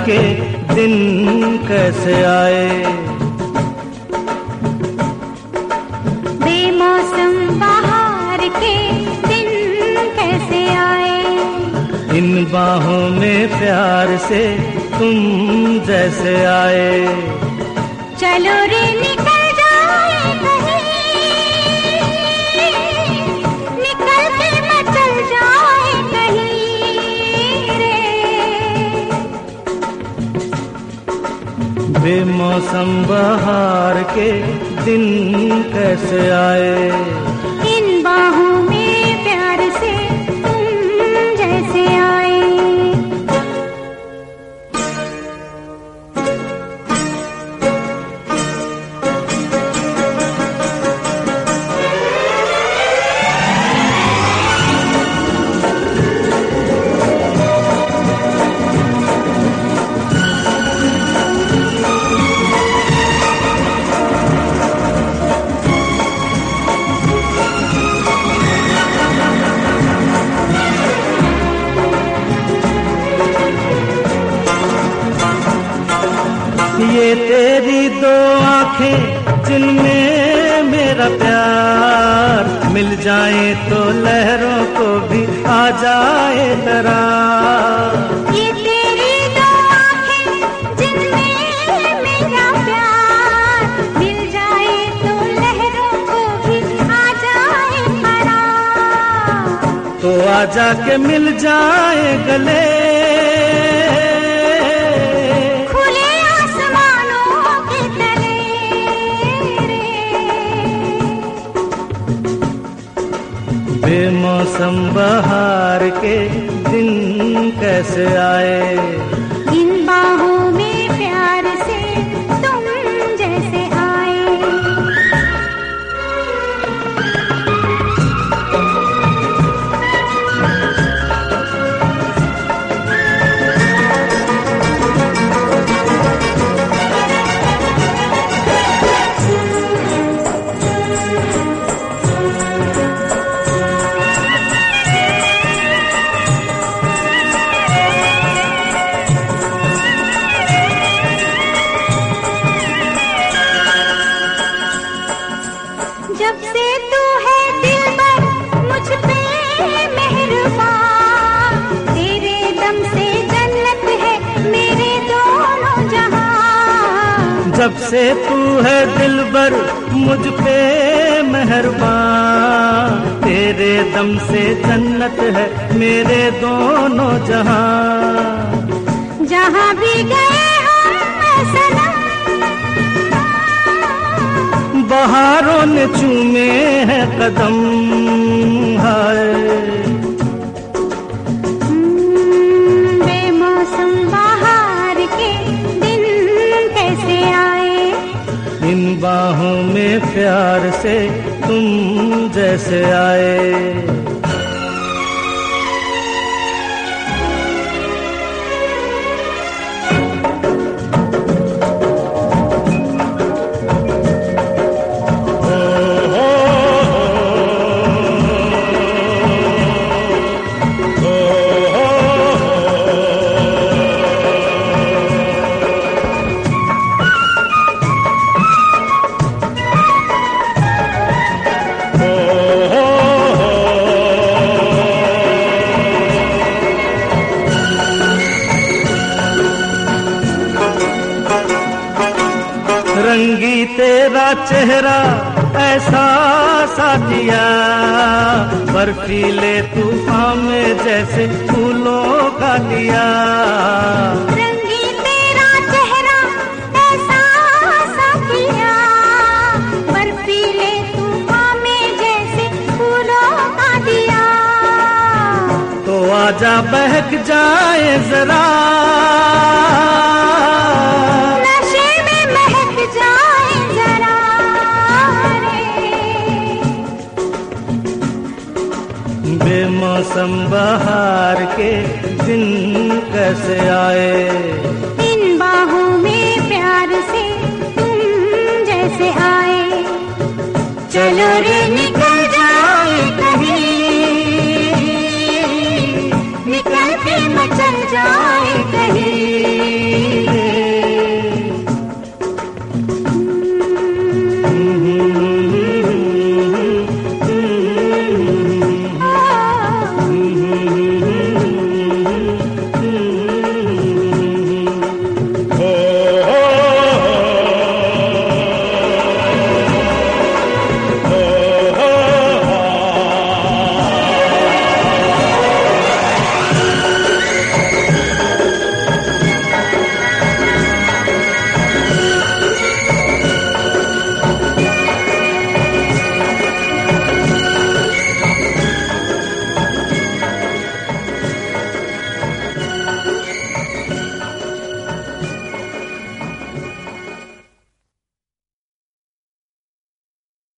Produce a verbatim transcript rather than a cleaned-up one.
के दिन कैसे आए। बेमौसम बहार के दिन कैसे आए। इन बाहों में प्यार से तुम जैसे आए। चलो रे निकल जाए कहीं, निकल के मचल जाए कहीं रे। बेमौसम बहार के दिन कैसे आए। इन बाहों में प्यार से तुम जैसे आए। ये तेरी दो आंखें जिनमें मेरा प्यार मिल जाए तो लहरों को भी आ जाए दरार। ये तेरी दो आंखें जिनमें मेरा प्यार मिल जाए तो लहरों को भी आ जाए दरार। तो आजा के मिल जाए गले, बेमौसम बहार के दिन कैसे आए। इन बाहों में प्यार से तुम जैसे आए। जब से तू है दिलबर मुझ पे मेहरबान, तेरे दम से जन्नत है मेरे दोनों जहां। जब से तू है दिलबर मुझ पे मेहरबान, तेरे दम से जन्नत है मेरे दोनों जहां। जहां भी गए हम सनम, बहारों ने चूमे हैं कदम। हाय बेमौसम बहार के दिन कैसे आए। इन बाहों में प्यार से तुम जैसे आए। रंगी तेरा चेहरा ऐसा साथिया, बर्फीले तूफान में जैसे फूलों का लिया। रंगी तेरा चेहरा ऐसा साथिया, बर्फीले तूफान में जैसे फूलों का दिया। तो आजा बहक जाए जरा, बेमौसम बहार के दिन कैसे आए। इन बाहों में प्यार से तुम जैसे आए।